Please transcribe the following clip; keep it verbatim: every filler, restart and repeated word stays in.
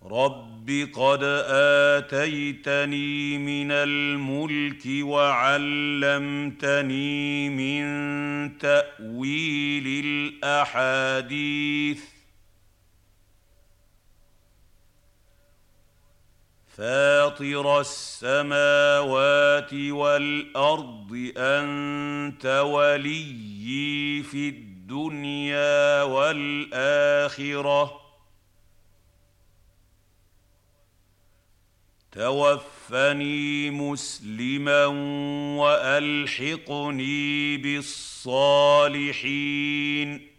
رب قد آتيتني من الملك وعلمتني من تأويل الأحاديث فاطر السماوات والأرض أنت وليي في الدنيا والآخرة توفني مسلما وألحقني بالصالحين